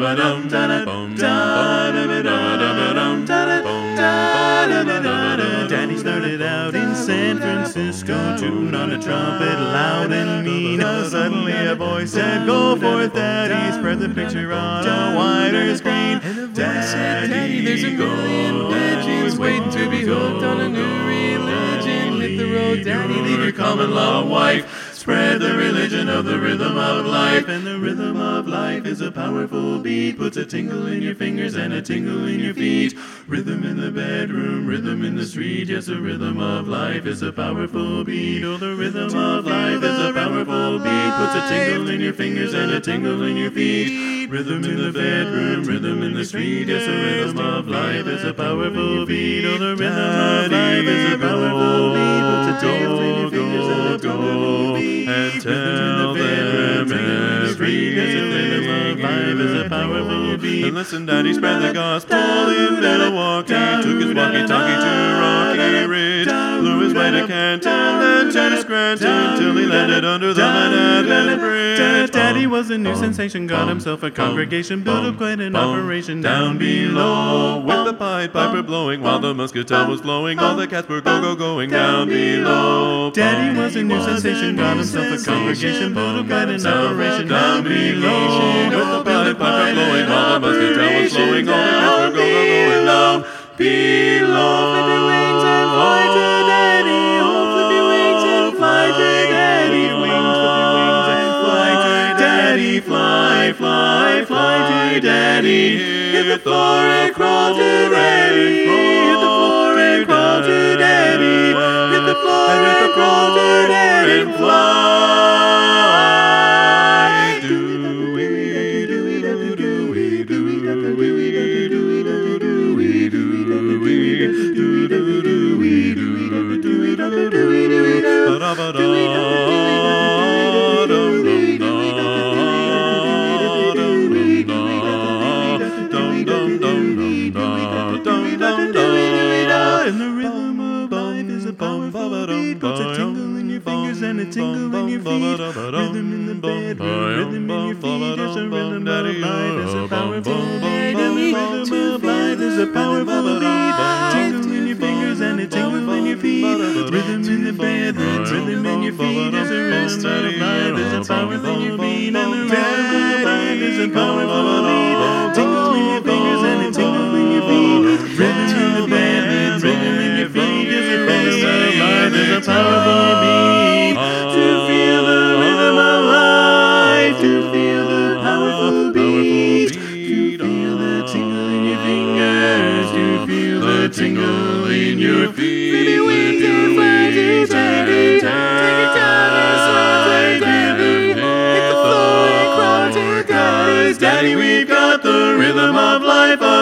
Daddy started out in San Francisco, tuned on a trumpet loud and mean. Suddenly a voice said, "Go forth, Daddy, spread the picture on a wider screen." And a voice said, "Daddy, there's a million legends waiting to be hooked on a new religion. Hit the road, Daddy, leave your common law wife. Spread the religion of the rhythm of life." And the rhythm of life is a powerful beat, puts a tingle in your fingers and a tingle in your feet. Rhythm in the bedroom, rhythm in the street. Yes, the rhythm of life is a powerful beat. Oh, the rhythm of life is a powerful beat, puts a tingle in your fingers and a tingle in your feet. Rhythm in the bedroom, rhythm in the street. Yes, the rhythm of life is a powerful beat. Oh, the rhythm of life is a powerful beat, puts a tingle in your fingers and a tingle in your feet. And tell them every rhythm of life is a powerful beat. And listen, Daddy spread the gospel in little walkie, took his walkie-talkie to Rocky Ridge, blew his way to Canton and to Scranton till he landed under the Manhattan Bridge. Daddy was a new sensation, got himself a congregation, built up quite an operation down below, with the Pied Piper blowing while the muscatel was flowing. All the cats were going down below. Daddy was a new sensation, got himself a congregation, built up quite an operation down below, with the Pied Piper blowing while the muscatel was flowing. All the cats were going down below. Flip your wings and fly to Daddy. Oh, flip your wings and fly to Daddy. Wings, flip your wings and fly to Daddy. Fly, fly, fly to Daddy. Hit the floor and crawl to Daddy. Hit the floor and crawl to Daddy. Hit the floor and crawl to Daddy. And fly. And the rhythm of life is a powerful beat, puts a tingle in your fingers and a tingle in your feet. Rhythm in the bedroom, rhythm in your feet. Yes, the rhythm of life is a powerful beat. And the rhythm of life is a powerful beat. Tingle in your fingers and a tingle in your feet. Rhythm in the bedroom, rhythm in your feet. Yes, the rhythm of life is a powerful beat. And the rhythm of life is a powerful beat. Tingle in your fingers and a tingle in your feet. Rhythm in the bedroom, rhythm in your feet. Yes, the rhythm of life is a powerful beat. To feel the rhythm of life, to feel the powerful beat, to feel the tingle in your fingers, to feel the tingle in your feet. Flip your wings and fly to Daddy. Take your time and slide to Daddy. Hit the floor and crawl to Daddy. Daddy, we've got the rhythm of life.